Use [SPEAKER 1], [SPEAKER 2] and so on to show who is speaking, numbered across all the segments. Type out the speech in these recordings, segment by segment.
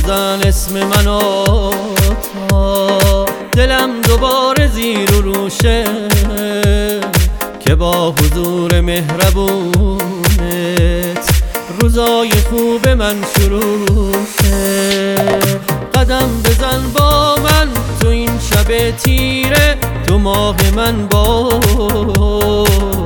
[SPEAKER 1] بزن اسم منو تا دلم دوباره زیر و روشه، که با حضور مهربونت روزای خوب من شروع شه. قدم بزن با من تو این شب تیره، تو ماه من باش،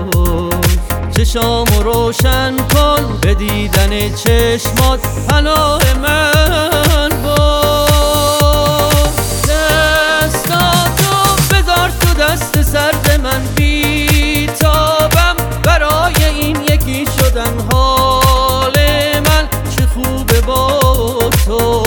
[SPEAKER 1] چشامو روشن کن به دیدن چشمات، پناه من باش. دستاتو بذار تو دست سرد من، بیتابم برای این یکی شدن. حال من چه خوبه با تو،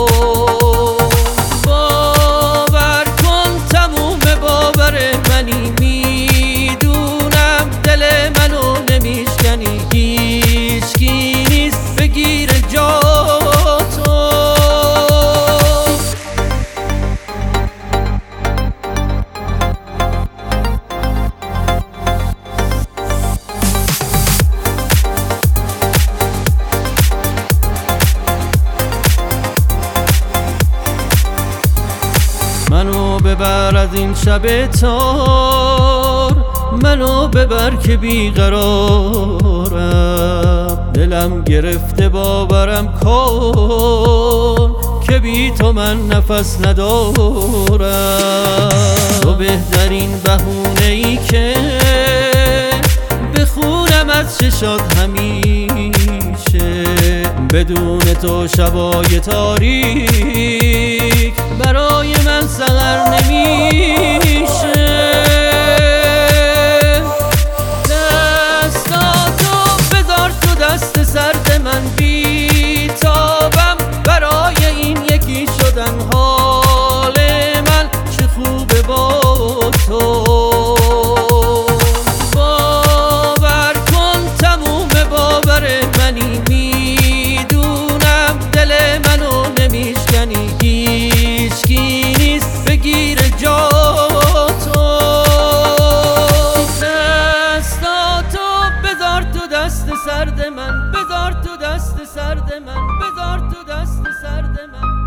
[SPEAKER 1] باور کن تموم باور منی، میدونم دل منو نمیشکنی، هیچکی نیست بگیر جا تو. منو ببر از این شب تار، منو ببر که بیقرارم، دلم گرفته باورم کن که بی تو من نفس ندارم. تو بهترین بهونه ای که بخونم از چشات همیشه، بدون تو شبای تاریک برای من سحر نمیشه. دستاتو بذار تو دست سرد من، بیتابم برای این یکی شدن. حال من چه خوبه با تو، باور کن تموم باور منی، میدونم دل منو نمیشکنی، هیچکی نیست بگیر جا تو. دستاتو بذار تو دست سرد من، بذار تو دست سرد من، بذار تو دست سرد من.